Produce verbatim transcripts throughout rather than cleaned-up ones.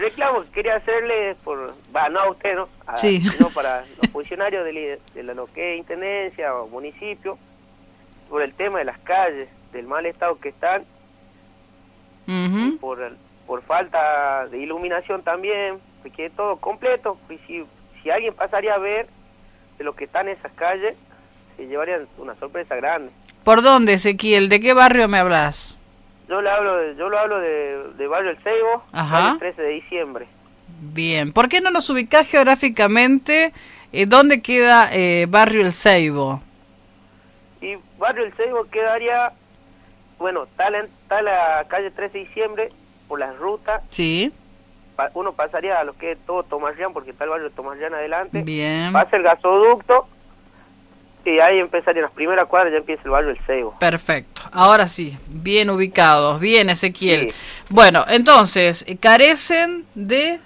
reclamo que quería hacerle, por, va, no a usted, ¿no? A, sí. Sino para los funcionarios de, de lo que es intendencia o municipio, por el tema de las calles, del mal estado que están, uh-huh. y por, por falta de iluminación también, porque todo completo, y si, si alguien pasaría a ver de lo que está en esas calles, se llevarían una sorpresa grande. ¿Por dónde, Ezequiel? ¿De qué barrio me hablas? Yo le hablo de, yo lo hablo de, de Barrio El Ceibo, el trece de diciembre. Bien, ¿por qué no nos ubicás geográficamente eh, dónde queda eh, Barrio El Ceibo? Y Barrio El Ceibo quedaría, bueno, está la, está la calle trece de diciembre, por las rutas. Sí. Pa, uno pasaría a lo que es todo Tomarrián, porque está el barrio de Tomarrián adelante. Bien. Pasa el gasoducto, y ahí empezaría en las primeras cuadras, ya empieza el Barrio El Ceibo. Perfecto, ahora sí, bien ubicados, bien, Ezequiel. Sí. Bueno, entonces, ¿carecen de...?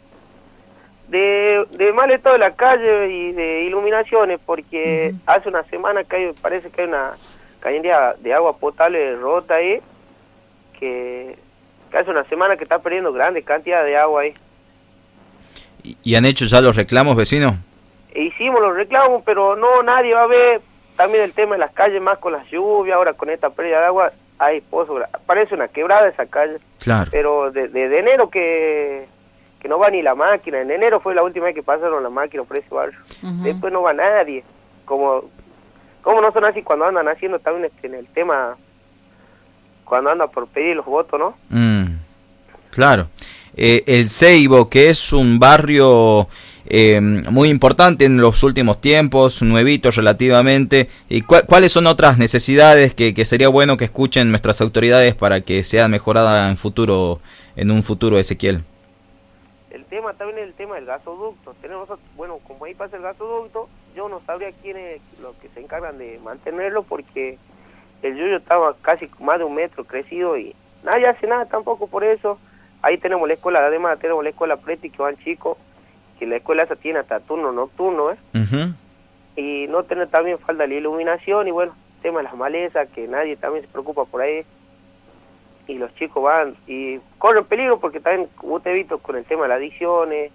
De, de mal estado de la calle y de iluminaciones, porque uh-huh. hace una semana que hay, parece que hay una cañería de agua potable rota ahí, que, que hace una semana que está perdiendo grandes cantidades de agua ahí. ¿Y, y han hecho ya los reclamos, vecinos? E hicimos los reclamos, pero no, nadie va a ver. También el tema de las calles, más con las lluvias, ahora con esta pérdida de agua, hay pozos, parece una quebrada esa calle. Claro. Pero de, de, de enero que... que no va ni la máquina, en enero fue la última vez que pasaron la máquina por ese barrio, uh-huh. después no va nadie, como como no son así cuando andan haciendo también este, en el tema, cuando andan por pedir los votos, ¿no? Mm, claro, eh, El Ceibo, que es un barrio eh, muy importante en los últimos tiempos, nuevito relativamente, ¿y cu- cuáles son otras necesidades que, que sería bueno que escuchen nuestras autoridades para que sea mejorada en futuro, en un futuro, Ezequiel? El tema también es el tema del gasoducto. Tenemos, bueno, como ahí pasa el gasoducto, yo no sabría quiénes los que se encargan de mantenerlo, porque el yuyo estaba casi más de un metro crecido y nadie hace nada tampoco por eso. Ahí tenemos la escuela, además tenemos la escuela Preti, que van chicos, que la escuela esa tiene hasta turno nocturno, ¿eh? Uh-huh. Y no tener también falta de iluminación, y bueno, el tema de las malezas, que nadie también se preocupa por ahí. Y los chicos van y corren peligro, porque también, como te he visto, con el tema de las adicciones,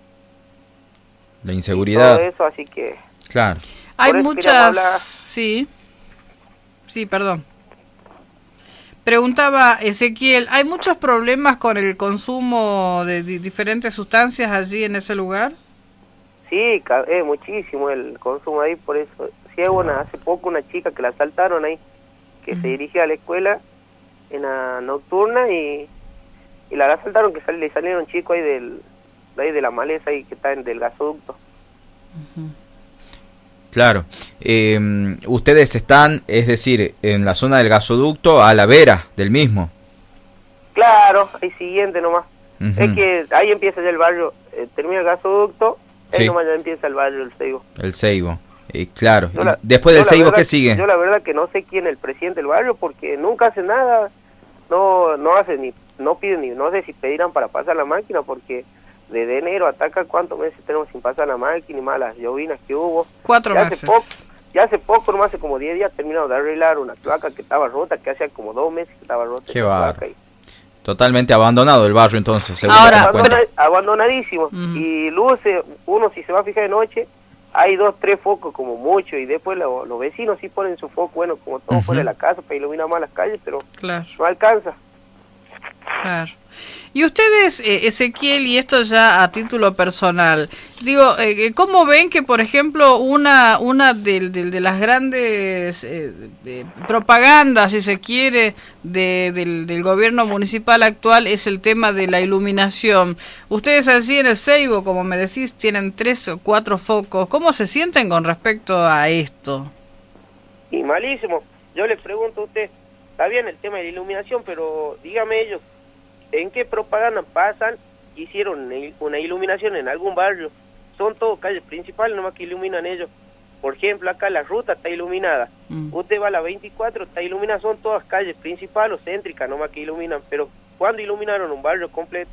la inseguridad, todo eso, así que claro, hay muchas, sí, sí, perdón. Preguntaba Ezequiel, ¿hay muchos problemas con el consumo de di- diferentes sustancias allí en ese lugar? Sí, es muchísimo el consumo ahí, por eso. Sí, una, hace poco una chica que la asaltaron ahí, que uh-huh. se dirigía a la escuela en la nocturna, y, y la asaltaron, que sal, le salieron chicos ahí del de, ahí de la maleza ahí que está en del gasoducto. Uh-huh. Claro. Eh, ustedes están, es decir, en la zona del gasoducto, a la vera del mismo. Claro, ahí siguiente nomás. Uh-huh. Es que ahí empieza ya el barrio, eh, termina el gasoducto, ahí sí. nomás ya empieza el barrio El Ceibo. El Ceibo. Eh, claro. La, Después del Ceibo, ¿qué sigue? Yo la verdad que no sé quién es el presidente del barrio, porque nunca hace nada. No no hace ni, no piden ni, no sé si pedirán para pasar la máquina, porque desde enero hasta acá, ¿cuántos meses tenemos sin pasar la máquina y más las llovinas que hubo? Cuatro ya meses. Hace poco, ya hace poco, nomás hace como diez días, terminaron de arreglar una cloaca que estaba rota, que hacía como dos meses que estaba rota. Qué barro. Totalmente abandonado el barrio, entonces. Ahora, abandona, abandonadísimo. Uh-huh. Y luces, uno si se va a fijar de noche, hay dos, tres focos como mucho, y después lo, los vecinos sí ponen su foco, bueno, como todo uh-huh. fuera de la casa para iluminar más las calles, pero claro. no alcanza. Claro. Y ustedes, eh, Ezequiel, y esto ya a título personal, digo, eh, ¿cómo ven que, por ejemplo, una una de, de, de las grandes eh, de propagandas, si se quiere, de, del, del gobierno municipal actual es el tema de la iluminación? Ustedes allí en El Ceibo, como me decís, tienen tres o cuatro focos. ¿Cómo se sienten con respecto a esto? Y malísimo. Yo le pregunto a usted, está bien el tema de la iluminación, pero dígame ellos, ¿en qué propaganda pasan? Hicieron una iluminación en algún barrio. Son todas calles principales nomás que iluminan ellos. Por ejemplo, acá la ruta está iluminada. Mm. Usted va a la veinticuatro, está iluminada. Son todas calles principales o céntricas nomás que iluminan. Pero ¿cuándo iluminaron un barrio completo?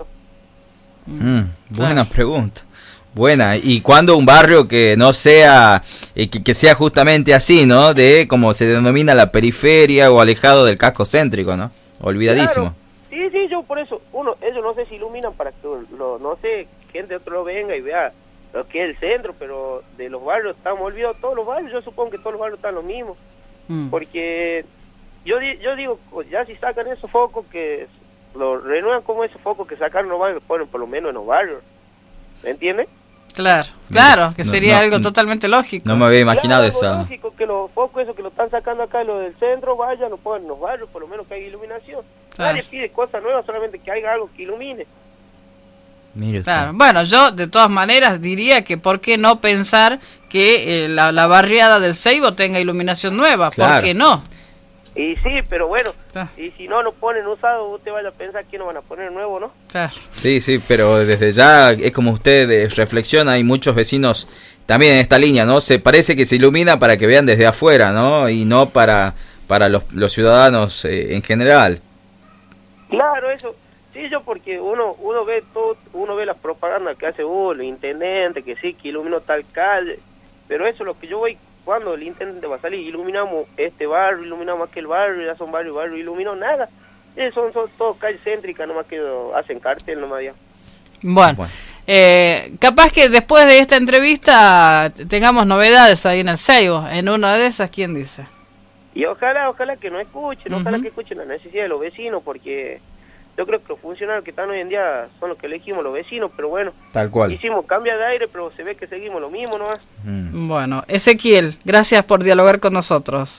Mm, buena claro. pregunta. Buena. ¿Y cuándo un barrio que no sea, eh, que, que sea justamente así, ¿no? De como se denomina la periferia o alejado del casco céntrico, ¿no? Olvidadísimo. Claro. Sí, sí, yo por eso, uno, ellos no sé si iluminan para que, lo, no sé, gente otro lo venga y vea lo que es el centro, pero de los barrios estamos olvidados todos los barrios, yo supongo que todos los barrios están lo mismo, mm. porque yo yo digo, ya si sacan esos focos que lo renuevan como esos focos que sacaron los barrios, ponen por lo menos en los barrios, ¿me entiendes? Claro, claro, que no, sería no, algo no, totalmente lógico. No me había imaginado claro, esa. lógico que los focos esos que lo están sacando acá, los del centro, vayan, lo ponen en los barrios, por lo menos que haya iluminación. Claro. Nadie pide cosas nuevas, solamente que haya algo que ilumine. Mire usted. Claro. Bueno, yo de todas maneras diría que por qué no pensar que eh, la, la barriada del Seibo tenga iluminación nueva, claro. ¿por qué no? Y sí, pero bueno, ah. y si no lo ponen usado, usted vaya a pensar que no van a poner nuevo, ¿no? Claro. Sí, sí, pero desde ya es como usted eh, reflexiona, hay muchos vecinos también en esta línea, ¿no? Se parece que se ilumina para que vean desde afuera, ¿no? Y no para para los, los ciudadanos eh, en general. Claro, eso. Sí, yo porque uno uno ve todo, uno ve las propagandas que hace uno, el intendente, que sí, que iluminó tal calle, pero eso es lo que yo voy. Cuando el intendente va a salir, iluminamos este barrio, iluminamos aquel barrio, ya son varios barrios, iluminó nada. Eh, son, son todas calles céntricas, nomás que hacen cartel, nomás ya. Bueno, bueno. Eh, capaz que después de esta entrevista tengamos novedades ahí en el Seibo, en una de esas, ¿quién dice? Y ojalá, ojalá que no escuchen, uh-huh. ojalá que escuchen la necesidad de los vecinos, porque yo creo que los funcionarios que están hoy en día son los que elegimos los vecinos, pero bueno, tal cual. Hicimos cambio de aire, pero se ve que seguimos lo mismo nomás. Mm. Bueno, Ezequiel, gracias por dialogar con nosotros.